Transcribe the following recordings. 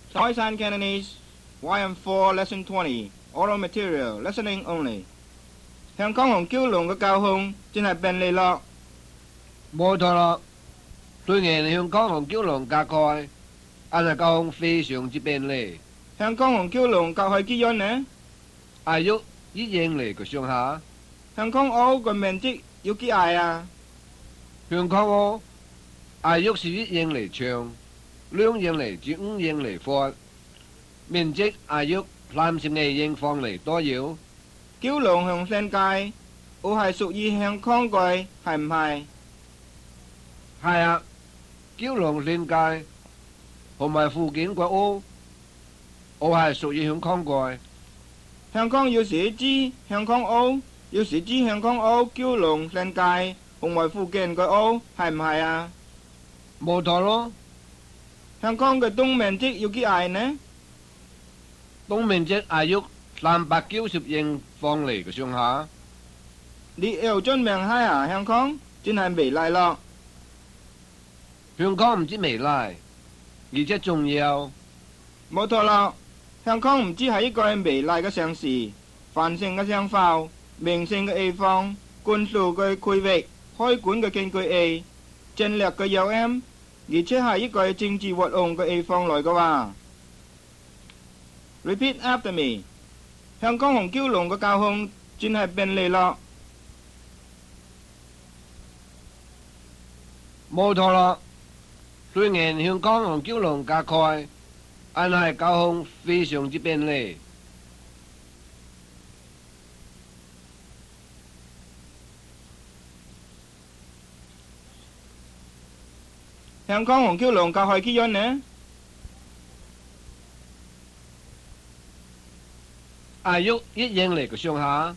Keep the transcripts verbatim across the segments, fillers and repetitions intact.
Toysan Cantonese, Y M four Lesson twenty, Oral Material, Listening Only 香港同九龍嘅交通真係便利咯。 冇錯啦，雖然香港同九龍隔開，但係交通非常之便利。 香港同九龍隔開幾遠呢？ 大約一英里嘅上下。 香港澳嘅面積有幾大啊？ 香港澳大約是一英里長，兩英里至五英里闊，面積大約三十二英方里左右。 九龍同新界，我係屬於香港嘅，係唔係？ 係啊，九龍新界同埋附近嘅澳，我係屬於香港嘅。 香港有時指香港澳，有時指香港澳、九龍新界同埋附近嘅澳，係唔係啊？ 冇錯咯。 香港嘅總面積有幾大呢？ 總面積大約三百九十英方里嘅上下。 你又真命嗨啊！香港真係未嚟咯。 香港唔止未嚟，而且仲有。 冇錯啦，香港唔止係一個未嚟嘅城市，繁盛嘅商埠、名勝嘅地方、灌輸嘅區域、開館嘅經濟地、戰略嘅優點，而且係一個政治活動嘅地方嚟嘅話。Repeat after me。香港同九龍嘅交通真係便利咯。 冇錯啦，雖然香港同九龍隔開，但係交通非常之便利。 香港同九龍隔開幾遠呢？ 大約一英里嘅上下。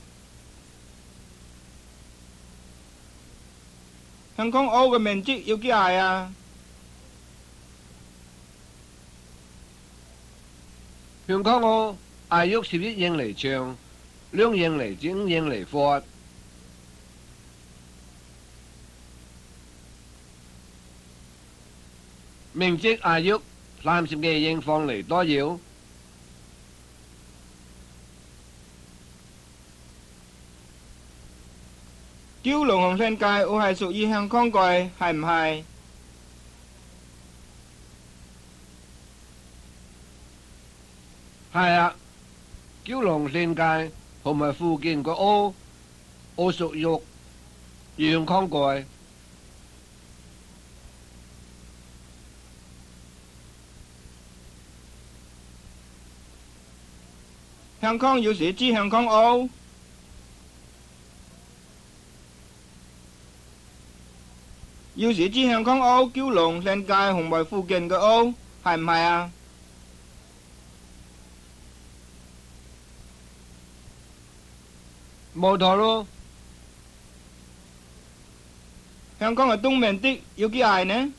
香港澳嘅面積有幾大啊？ 香港澳大約十一英里長，兩英里至五英里闊。面積大約三十幾英方里左右。 九龍同新界我係屬於香港嘅，係唔係？ 係啊，九龍新界同埋附近個澳，我屬於香港嘅。 香港有時指香港澳。有時指香港澳、九龍、新界同埋附近嘅澳，係唔係啊？ 冇錯咯。 香港嘅總面積有幾大呢？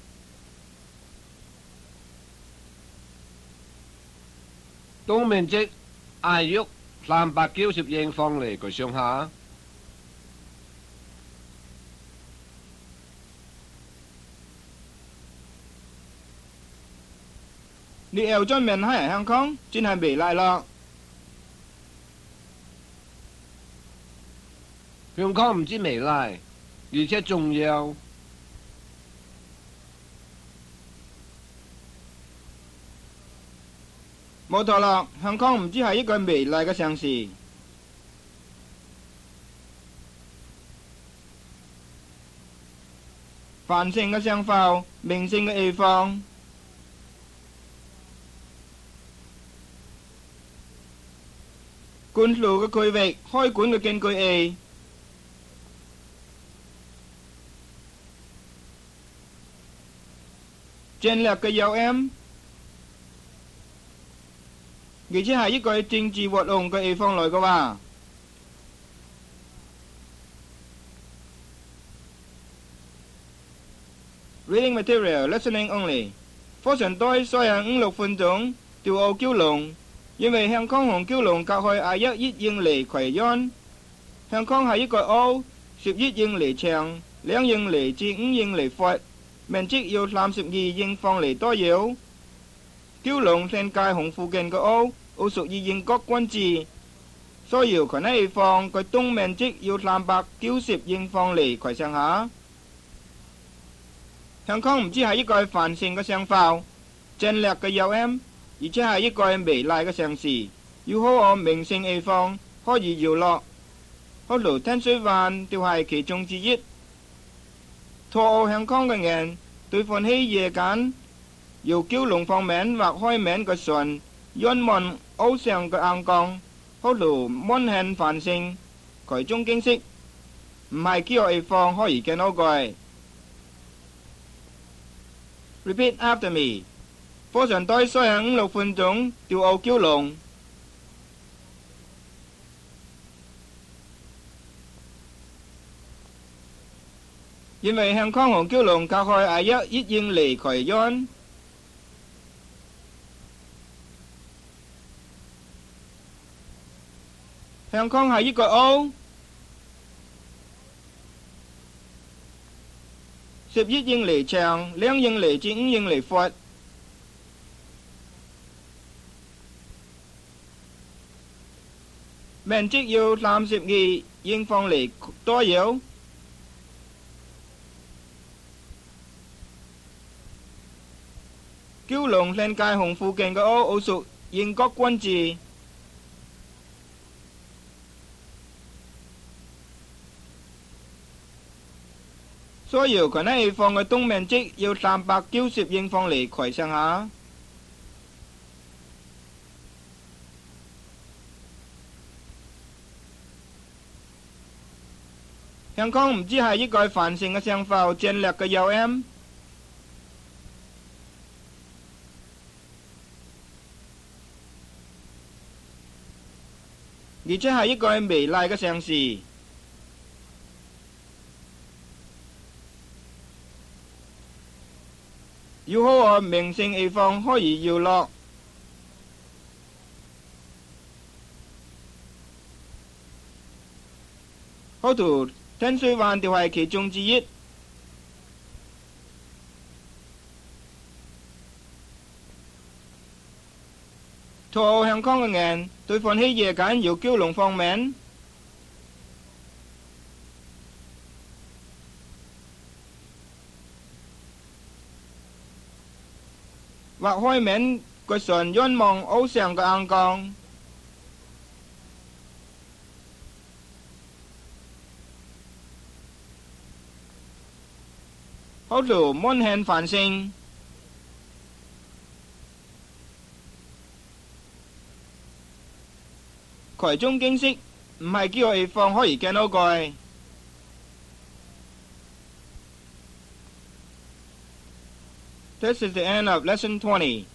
總面積大約三百九十英方里嘅上下。 你又專門喺香港，真係未嚟咯。 香港唔止未嚟，而且仲有。 冇錯啦，香港唔止係一個未嚟嘅城市。繁盛嘅商埠、名勝嘅地方。灌輸嘅區域、開館嘅經濟地，戰略嘅優點，而且係一個政治活動嘅地方嚟嘅話。Reading material, listening only。課程對所有五六分鐘，調澳九龍。因為香港同九龍隔開大約一英里寬遠，香港係一個澳，十一英里長，兩英里至五英里闊，面積有三十二英方里左右。 九龍新界紅附近嘅屋，都屬於英國管治，所以佢呢地方佢總面積要三百九十英方里佢上下。香港唔止係一個繁盛嘅城堡，戰略嘅優點，而且係一個美麗嘅城市，有好多名勝地方可以遊樂。好似天水灣就係其中之一。ทั่澳香港嘅人對歡喜夜間由九龍方面或開面嘅船遠望澳上嘅陽光，好似滿漢繁盛，嗰種景色唔係幾個地方可以見到嘅。Repeat after me。火船隊需要五六分鐘到澳九龍。因為香港和九龍隔開係約一英里距遠。香港係一個澳，十一英里長，兩英里至五英里闊。面積要三十二英方里左右。九龍新界紅附近嘅屋，屬英國管治，所以佢呢地方嘅總面積要三百九十英方里佢上下。香港唔止係一個繁盛嘅城堡，戰略嘅優點。而且係一個美麗嘅城市，有好多名勝地方可以遊樂。好似天水灣就係其中之一。ทั่澳香港嘅人對歡喜夜間由九龍方面或開面個船遠望澳上嘅陽光，好似滿漢繁盛。嗰種景色唔係幾個地方可以見到嘅。This is the end of lesson twenty.